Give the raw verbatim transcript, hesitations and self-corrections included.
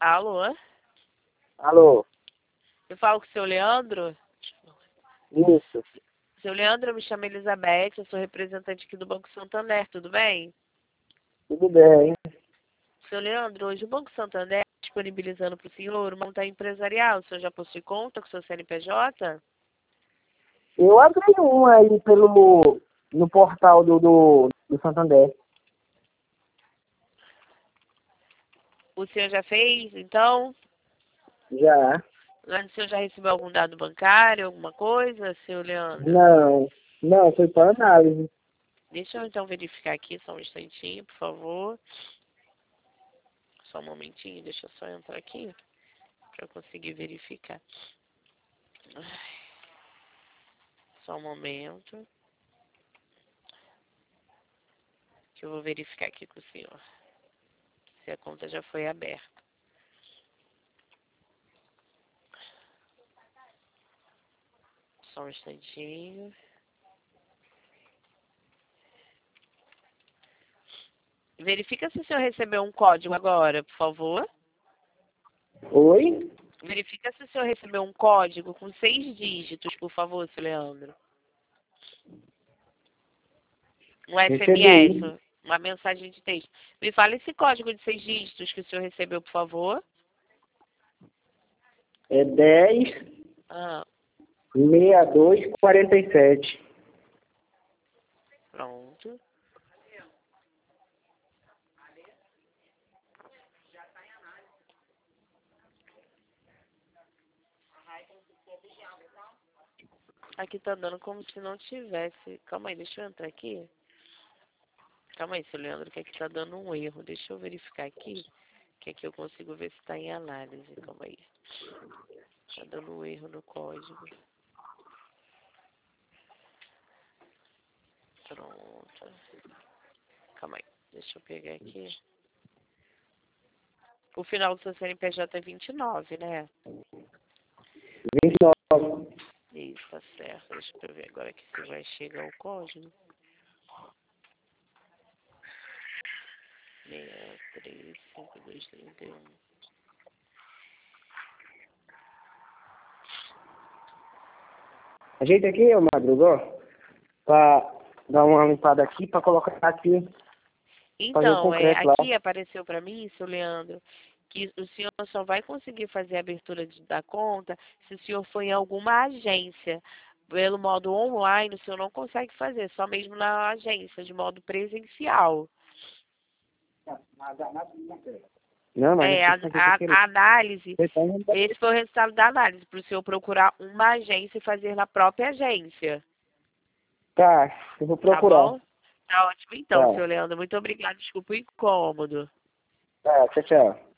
Alô? Alô? Eu falo com o seu Leandro? Isso. Seu Leandro, eu me chamo Elizabeth, eu sou representante aqui do Banco Santander, tudo bem? Tudo bem. Seu Leandro, hoje o Banco Santander está disponibilizando para o senhor uma conta empresarial. O senhor já possui conta com o seu C N P J? Eu abri um aí pelo, no portal do, do, do Santander. O senhor já fez, então? Já. O senhor já recebeu algum dado bancário, alguma coisa, seu Leandro? Não. Não, foi para análise. Deixa eu então verificar aqui, só um instantinho, por favor. Só um momentinho, deixa eu só entrar aqui para eu conseguir verificar. Só um momento. Que eu vou verificar aqui com o senhor. Se a conta já foi aberta. Só um instantinho. Verifica se o senhor recebeu um código agora, por favor. Oi? Verifica se o senhor recebeu um código com seis dígitos, por favor, seu Leandro. Um S M Recebi. S, uma mensagem de texto. Me fala esse código de seis dígitos que o senhor recebeu, por favor. É dez, Ah, sessenta e dois, quarenta e sete. pronto. Aqui tá dando como se não tivesse. Calma aí, deixa eu entrar aqui. Calma aí, seu Leandro, que aqui tá dando um erro. Deixa eu verificar aqui, que aqui eu consigo ver se tá em análise. Calma aí. Tá dando um erro no código. Pronto. Calma aí, deixa eu pegar aqui. O final do seu C N P J é vinte e nove, né? vinte e nove. Isso, tá certo. Deixa eu ver agora aqui se vai chegar o código. seis três cinco dois três um. Ajeita aqui, ô Madruga, para dar uma limpada aqui, para colocar aqui, fazer o Então, é, concreto lá. aqui apareceu para mim, seu Leandro, que o senhor só vai conseguir fazer a abertura de, da conta se o senhor for em alguma agência. Pelo modo online, o senhor não consegue fazer, só mesmo na agência, de modo presencial. Não, mas É, aqui a, fazer a, daquele. a análise, Então, esse foi o resultado da análise, para o senhor procurar uma agência e fazer na própria agência. tá, eu vou Tá procurar. bom? Tá ótimo então, Tá, seu Leandro. Muito obrigada. Desculpa o incômodo. tá, tchau, tchau.